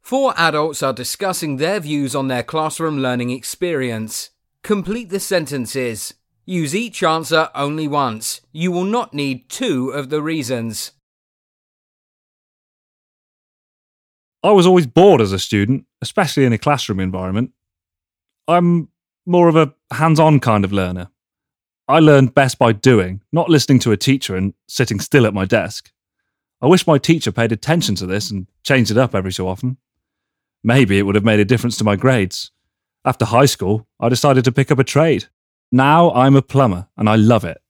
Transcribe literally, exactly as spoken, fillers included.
Four adults are discussing their views on their classroom learning experience. Complete the sentences. Use each answer only once. You will not need two of the reasons. I was always bored as a student, especially in a classroom environment. I'm more of a hands-on kind of learner. I learned best by doing, not listening to a teacher and sitting still at my desk. I wish my teacher paid attention to this and changed it up every so often. Maybe it would have made a difference to my grades. After high school, I decided to pick up a trade. Now I'm a plumber and I love it.